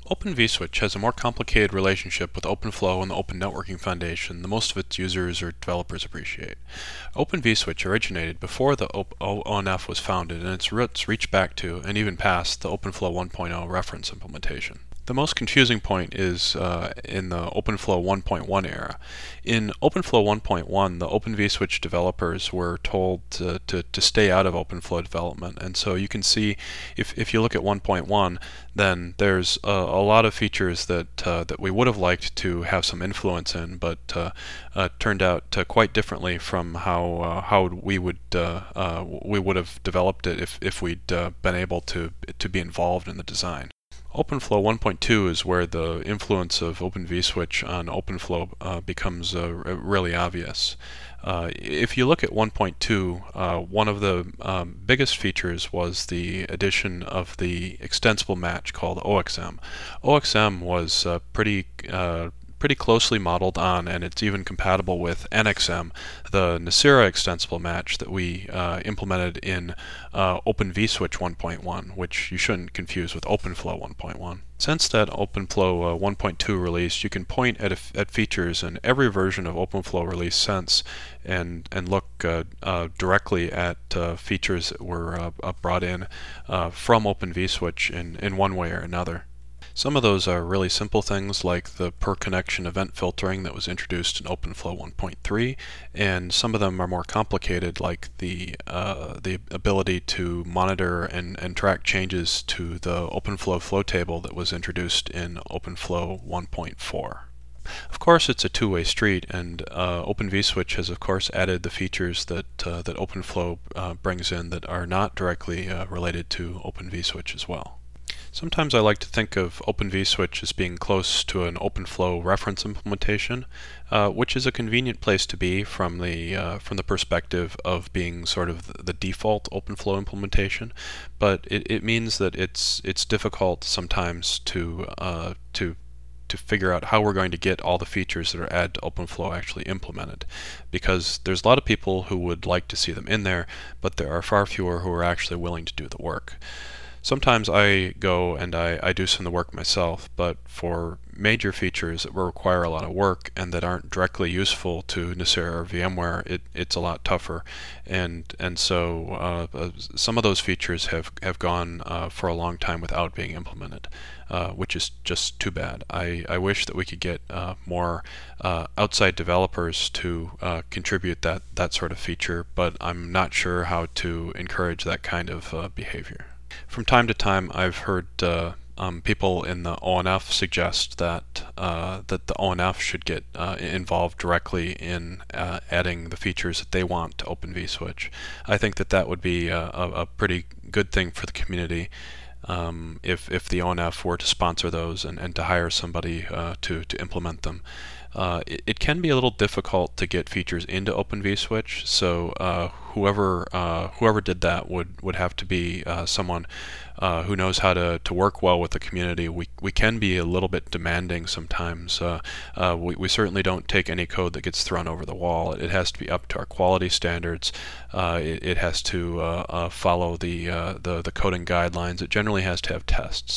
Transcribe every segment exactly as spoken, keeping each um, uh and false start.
Open vSwitch has a more complicated relationship with OpenFlow and the Open Networking Foundation than most of its users or developers appreciate. Open vSwitch originated before the O N F was founded, and its roots reach back to, and even past, the OpenFlow one point oh reference implementation. The most confusing point is uh, in the OpenFlow one point one era. In OpenFlow one point one, the Open vSwitch developers were told to, to, to stay out of OpenFlow development, and so you can see if, if you look at one point one, then there's a, a lot of features that uh, that we would have liked to have some influence in, but uh, uh, turned out uh, quite differently from how uh, how we would uh, uh, we would have developed it if if we'd uh, been able to to be involved in the design. OpenFlow one point two is where the influence of Open vSwitch on OpenFlow uh, becomes uh, really obvious. Uh, if you look at one point two, uh, one of the um, biggest features was the addition of the extensible match called O X M. O X M was uh, pretty uh, pretty closely modeled on, and it's even compatible with N X M, the Nicira extensible match that we uh, implemented in uh, Open vSwitch one point one, which you shouldn't confuse with OpenFlow one point one. Since that OpenFlow uh, one point two release, you can point at, a, at features in every version of OpenFlow release since and, and look uh, uh, directly at uh, features that were uh, brought in uh, from Open vSwitch in, in one way or another. Some of those are really simple things like the per connection event filtering that was introduced in OpenFlow one point three, and some of them are more complicated, like the uh, the ability to monitor and, and track changes to the OpenFlow flow table that was introduced in OpenFlow one point four. Of course, it's a two-way street, and uh, Open vSwitch has, of course, added the features that uh, that OpenFlow uh, brings in that are not directly uh, related to Open vSwitch as well. Sometimes I like to think of Open vSwitch as being close to an OpenFlow reference implementation, uh, which is a convenient place to be from the uh, from the perspective of being sort of the default OpenFlow implementation. But it, it means that it's it's difficult sometimes to uh, to to figure out how we're going to get all the features that are added to OpenFlow actually implemented, because there's a lot of people who would like to see them in there, but there are far fewer who are actually willing to do the work. Sometimes I go and I, I do some of the work myself, but for major features that will require a lot of work and that aren't directly useful to Nicira or VMware, it, it's a lot tougher. And and so uh, some of those features have, have gone uh, for a long time without being implemented, uh, which is just too bad. I, I wish that we could get uh, more uh, outside developers to uh, contribute that, that sort of feature, but I'm not sure how to encourage that kind of uh, behavior. From time to time, I've heard uh, um, people in the O N F suggest that uh, that the O N F should get uh, involved directly in uh, adding the features that they want to Open vSwitch. I think that that would be a, a pretty good thing for the community um, if if the O N F were to sponsor those and, and to hire somebody uh, to to implement them. Uh, it, it can be a little difficult to get features into Open vSwitch, so uh, whoever uh, whoever did that would, would have to be uh, someone uh, who knows how to, to work well with the community. We we can be a little bit demanding sometimes. Uh, uh, we, we certainly don't take any code that gets thrown over the wall. It has to be up to our quality standards. Uh, it, it has to uh, uh, follow the, uh, the the coding guidelines. It generally has to have tests.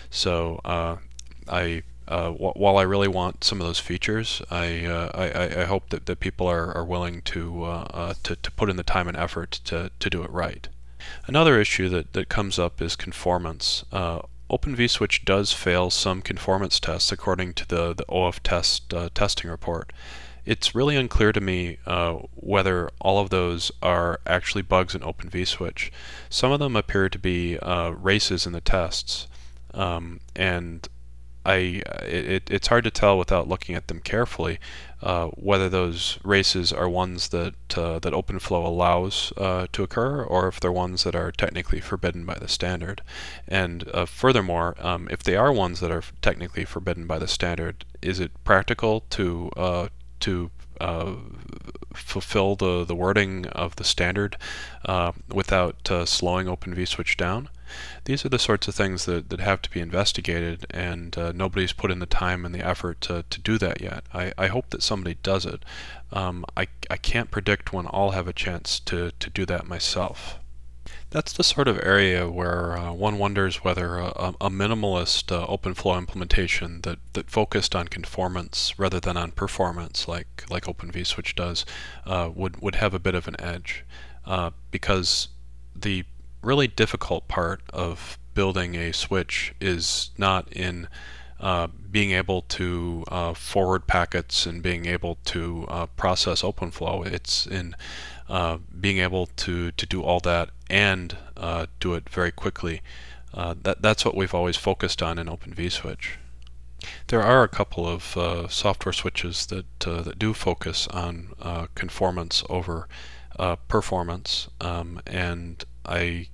So uh, I. Uh, wh while I really want some of those features, I uh, I, I hope that, that people are, are willing to, uh, uh, to to put in the time and effort to to do it right. Another issue that, that comes up is conformance. Uh, Open vSwitch does fail some conformance tests according to the the O F test uh, testing report. It's really unclear to me uh, whether all of those are actually bugs in Open vSwitch. Some of them appear to be uh, races in the tests, um, and I, it, it's hard to tell without looking at them carefully uh, whether those races are ones that uh, that OpenFlow allows uh, to occur, or if they're ones that are technically forbidden by the standard. And uh, furthermore, um, if they are ones that are technically forbidden by the standard, is it practical to uh, to uh, fulfill the, the wording of the standard uh, without uh, slowing Open vSwitch down? These are the sorts of things that, that have to be investigated, and uh, nobody's put in the time and the effort to, to do that yet. I, I hope that somebody does it. Um, I, I can't predict when I'll have a chance to, to do that myself. That's the sort of area where uh, one wonders whether a, a minimalist uh, OpenFlow implementation that, that focused on conformance rather than on performance, like like Open vSwitch does, uh, would would have a bit of an edge, uh, because the really difficult part of building a switch is not in uh, being able to uh, forward packets and being able to uh, process OpenFlow. It's in uh, being able to, to do all that and uh, do it very quickly. Uh, that that's what we've always focused on in Open vSwitch. There are a couple of uh, software switches that uh, that do focus on uh, conformance over uh, performance, um, and I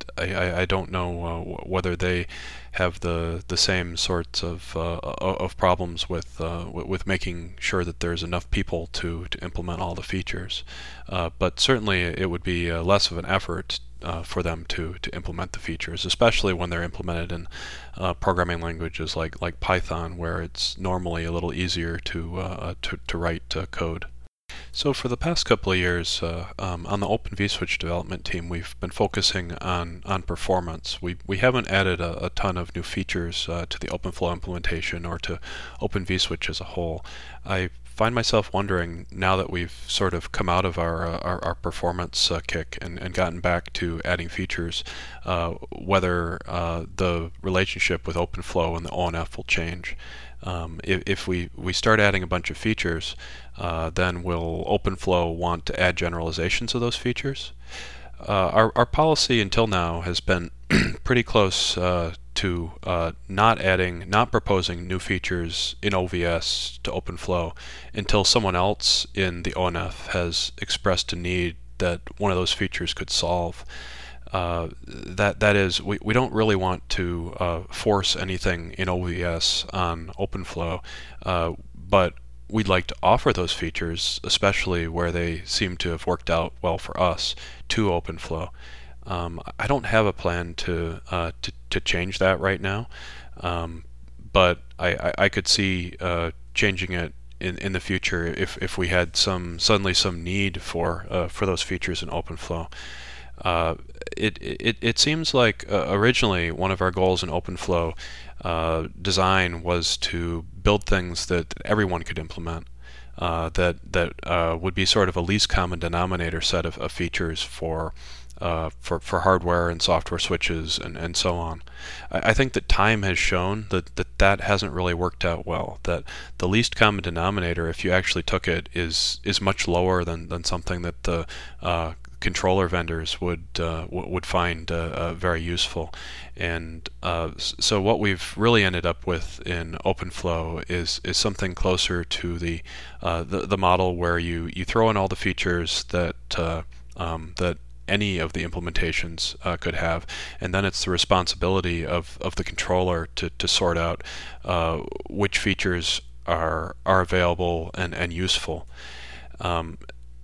I, I don't know uh, whether they have the the same sorts of uh, of problems with uh, with making sure that there's enough people to to implement all the features. Uh, but certainly it would be uh, less of an effort uh, for them to to implement the features, especially when they're implemented in uh, programming languages like like Python, where it's normally a little easier to uh, to to write uh, code. So for the past couple of years, uh, um, on the Open vSwitch development team, we've been focusing on on performance. We we haven't added a, a ton of new features uh, to the OpenFlow implementation or to Open vSwitch as a whole. I find myself wondering, now that we've sort of come out of our uh, our, our performance uh, kick and, and gotten back to adding features, uh, whether uh, the relationship with OpenFlow and the O N F will change. Um, if, if we, we start adding a bunch of features, uh, then will OpenFlow want to add generalizations of those features? Uh, our, our policy until now has been pretty close uh, to uh, not adding, not proposing new features in O V S to OpenFlow until someone else in the O N F has expressed a need that one of those features could solve. Uh, that that is, we, we don't really want to uh, force anything in O V S on OpenFlow, uh, but we'd like to offer those features, especially where they seem to have worked out well for us, to OpenFlow. Um, I don't have a plan to uh, to, to change that right now, um, but I, I, I could see uh, changing it in, in the future if, if we had some suddenly some need for uh, for those features in OpenFlow. Uh, it, it it seems like uh, originally one of our goals in OpenFlow uh, design was to build things that, that everyone could implement, uh, that that uh, would be sort of a least common denominator set of, of features for uh, for for hardware and software switches and, and so on. I, I think that time has shown that, that that hasn't really worked out well. That the least common denominator, if you actually took it, is is much lower than, than something that the uh, controller vendors would uh, w- would find uh, uh, very useful. And uh, so what we've really ended up with in OpenFlow is is something closer to the uh, the, the model where you, you throw in all the features that uh, um, that any of the implementations uh, could have, and then it's the responsibility of, of the controller to, to sort out uh, which features are are available and, and useful. Um,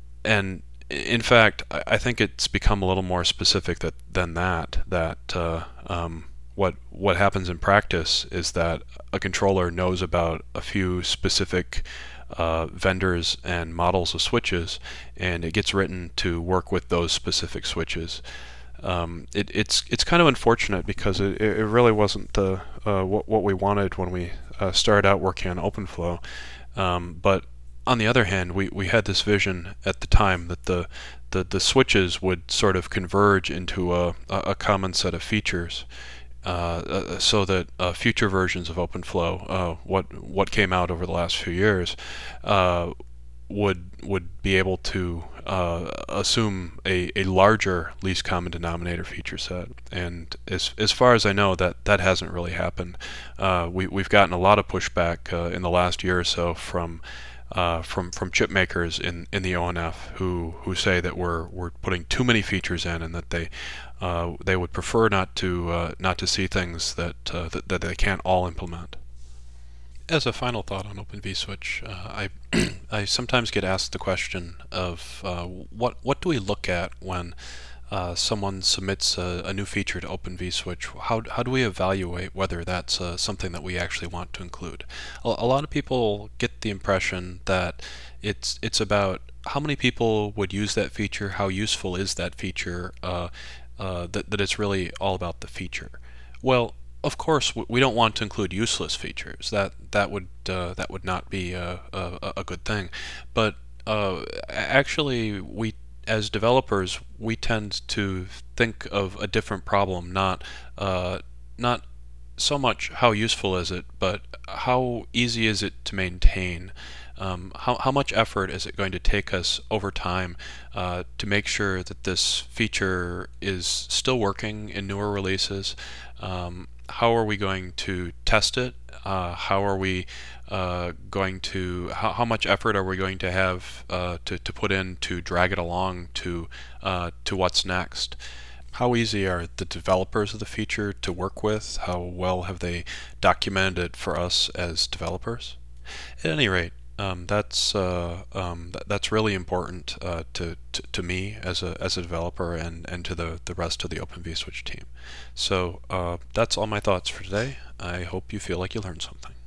and In fact, I think it's become a little more specific that, than that. That uh, um, what what happens in practice is that a controller knows about a few specific uh, vendors and models of switches, and it gets written to work with those specific switches. Um, it, it's it's kind of unfortunate because it, it really wasn't the uh, what what we wanted when we uh, started out working on OpenFlow, um, but on the other hand, we, we had this vision at the time that the, the, the switches would sort of converge into a, a common set of features, uh, uh, so that uh, future versions of OpenFlow, uh, what what came out over the last few years, uh, would would be able to uh, assume a, a larger least common denominator feature set. And as as far as I know, that that hasn't really happened. Uh, we we've gotten a lot of pushback uh, in the last year or so from. Uh, from from chip makers in, in the O N F who, who say that we're we're putting too many features in, and that they uh, they would prefer not to uh, not to see things that, uh, that that they can't all implement. As a final thought on Open vSwitch, uh, I I sometimes get asked the question of uh, what what do we look at when uh, someone submits a, a new feature to Open vSwitch? How how do we evaluate whether that's uh, something that we actually want to include? A, a lot of people get the impression that it's it's about how many people would use that feature, how useful is that feature, uh, uh, that, that it's really all about the feature. Well, of course, we don't want to include useless features. That that would uh, that would not be a, a, a good thing. But uh, actually, we as developers we tend to think of a different problem, not uh, not so much how useful is it, but how easy is it to maintain. Um, how, how much effort is it going to take us over time uh, to make sure that this feature is still working in newer releases? Um, how are we going to test it? Uh, how are we uh, going to, how, how much effort are we going to have uh, to, to put in to drag it along to, uh, to what's next? How easy are the developers of the feature to work with? How well have they documented it for us as developers? At any rate, um, that's uh, um, th- that's really important uh, to, to to me as a as a developer and, and to the, the rest of the Open vSwitch team. So uh, that's all my thoughts for today. I hope you feel like you learned something.